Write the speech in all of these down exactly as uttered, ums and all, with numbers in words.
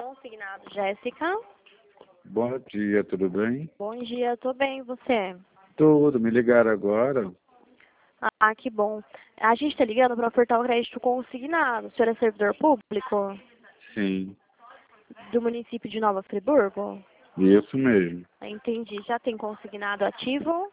Consignado, Jéssica. Bom dia, tudo bem? Bom dia, tô bem, e você? Tudo, me ligaram agora? Ah, que bom. A gente tá ligando para ofertar o crédito consignado. O senhor é servidor público Sim, do município de Nova Friburgo? isso mesmo. Entendi. Já tem consignado ativo?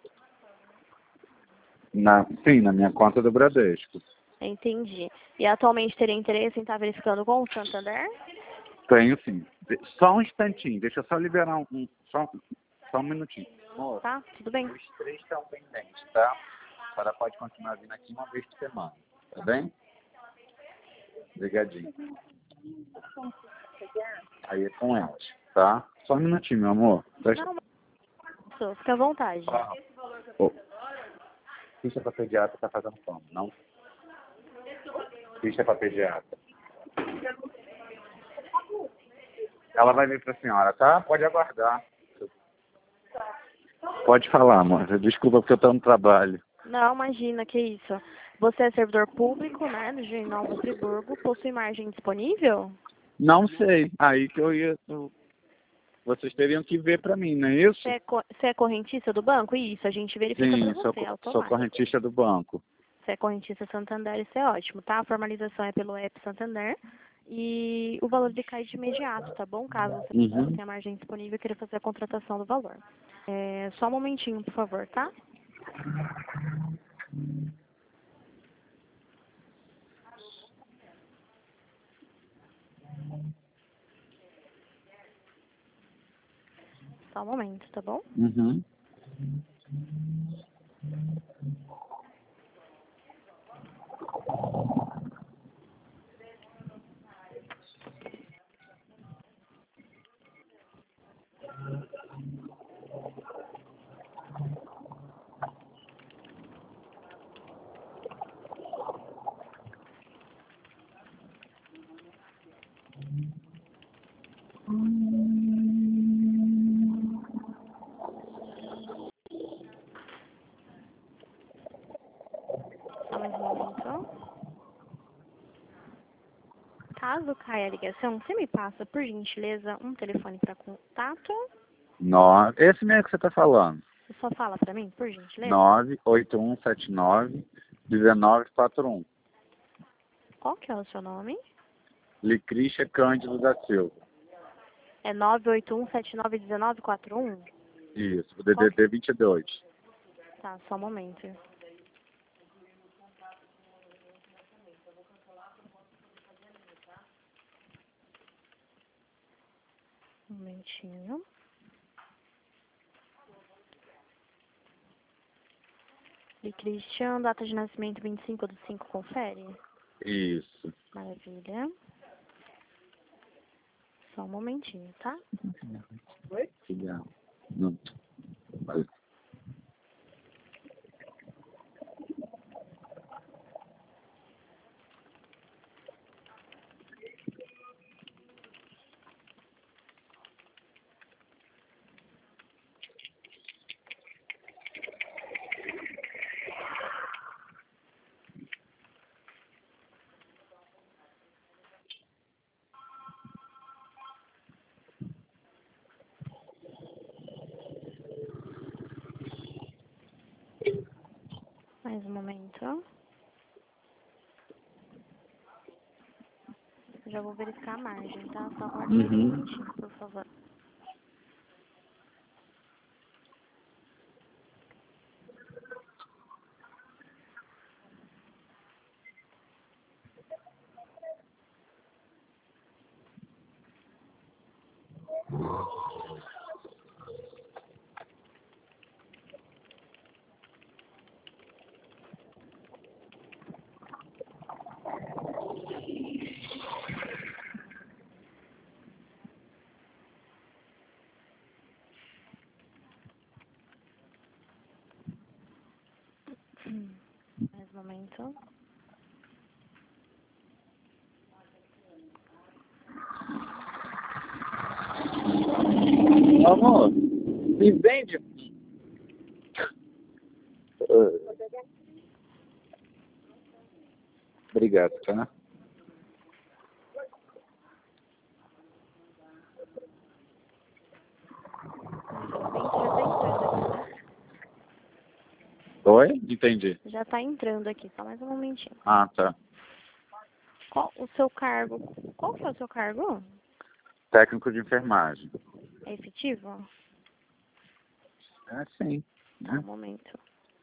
Na, sim, na minha conta do Bradesco. Entendi. E atualmente teria interesse em estar verificando com o Santander? Tenho sim. De- Só um instantinho, deixa eu só liberar um, um- só, só um minutinho. Moço, Tá? Tudo bem? os três estão pendentes, tá? A senhora pode continuar vindo aqui uma vez por semana, tá bem? Obrigadinho. Aí é com elas, tá? Só um minutinho, meu amor. Presta- Não, mas fica à vontade. Ah, ô, ficha pra pediatra tá fazendo como? Não? Ficha pra pediatra. Ela vai vir pra senhora, tá? Pode aguardar. Pode falar, moça. Desculpa porque eu tô no trabalho. Não, imagina, que isso. Você é servidor público, né, do de Nova Friburgo, possui margem disponível? Não sei. Aí que eu ia... eu- Vocês teriam que ver pra mim, não é isso? Você é, co- você é correntista do banco? Isso, a gente verifica Sim, para sou, você, co- sou automático. correntista do banco. Você é correntista Santander, isso é ótimo, tá? A formalização é pelo app Santander e o valor decai de imediato, tá bom? Caso você Uhum. tenha margem disponível e queira fazer a contratação do valor. É, só um momentinho, por favor, tá? Só um momento, tá bom? Uhum. Só mais um momento. Caso caia a ligação, você me passa, por gentileza, um telefone para contato? Nove... Esse mesmo que você tá falando. Você só fala para mim, por gentileza? nove oito um sete nove um nove quatro um. Qual que é o seu nome? Licrícia Cândido da Silva. É nove oito um sete nove um nove quatro um? Isso, o D D D vinte e dois. Tá, só um momento. Um momentinho. E Cristian, data de nascimento vinte e cinco do cinco, confere? Isso. Maravilha. Só um momentinho, tá? Oi? Não. Valeu. Mais um momento. Já vou verificar a margem, tá? Só aguarde mais um Uhum. minutinho, por favor. Mais um momento. Amor, me vende. Ah, obrigado, tá? Oi? Entendi. Já tá entrando aqui, só mais um momentinho. Ah, tá. Qual o seu cargo? Qual que é o seu cargo? Técnico de enfermagem. É efetivo? É sim. Tá, um momento.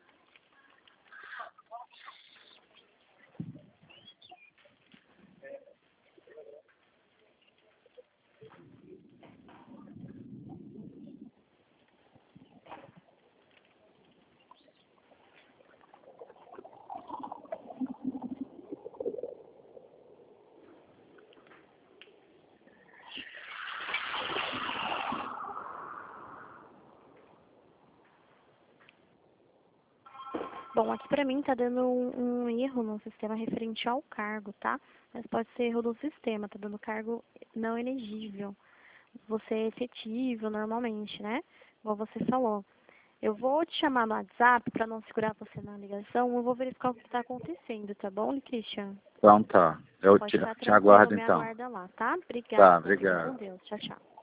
Bom, aqui pra mim tá dando um, um erro no sistema referente ao cargo, tá? Mas pode ser erro do sistema, tá dando cargo não elegível. Você é efetivo normalmente, né? Igual você falou. Eu vou te chamar no WhatsApp pra não segurar você na ligação. Eu vou verificar o que tá acontecendo, tá bom, Christian? Então tá. Eu Pode te, ficar te tranquilo, aguardo me então. aguarda lá, tá? Tá, Obrigada. Fica obrigado. com Deus. Tchau, tchau.